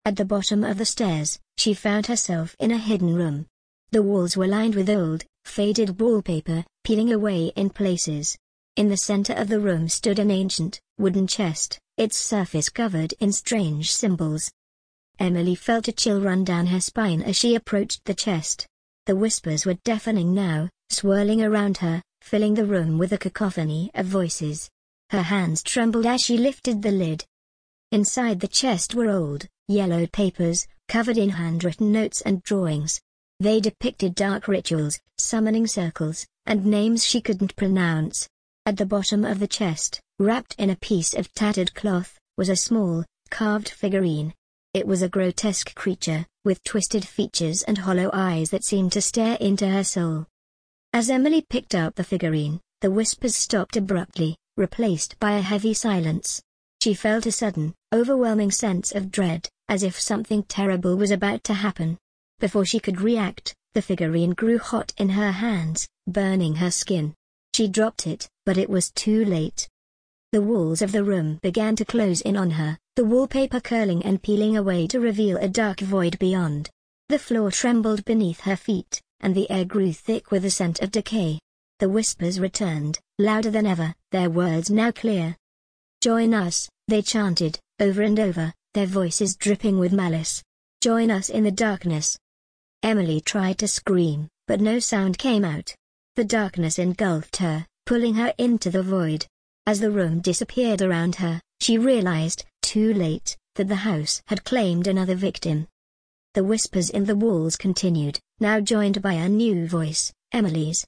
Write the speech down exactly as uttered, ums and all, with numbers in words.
At the bottom of the stairs, she found herself in a hidden room. The walls were lined with old, faded wallpaper, peeling away in places. In the center of the room stood an ancient, wooden chest, its surface covered in strange symbols. Emily felt a chill run down her spine as she approached the chest. The whispers were deafening now, swirling around her, filling the room with a cacophony of voices. Her hands trembled as she lifted the lid. Inside the chest were old, yellowed papers, covered in handwritten notes and drawings. They depicted dark rituals, summoning circles, and names she couldn't pronounce. At the bottom of the chest, wrapped in a piece of tattered cloth, was a small, carved figurine. It was a grotesque creature, with twisted features and hollow eyes that seemed to stare into her soul. As Emily picked up the figurine, the whispers stopped abruptly, replaced by a heavy silence. She felt a sudden, overwhelming sense of dread, as if something terrible was about to happen. Before she could react, the figurine grew hot in her hands, burning her skin. She dropped it, but it was too late. The walls of the room began to close in on her, the wallpaper curling and peeling away to reveal a dark void beyond. The floor trembled beneath her feet, and the air grew thick with the scent of decay. The whispers returned, louder than ever, their words now clear. "Join us," they chanted, over and over, their voices dripping with malice. "Join us in the darkness." Emily tried to scream, but no sound came out. The darkness engulfed her, pulling her into the void. As the room disappeared around her, she realized, too late, that the house had claimed another victim. The whispers in the walls continued, now joined by a new voice, Emily's.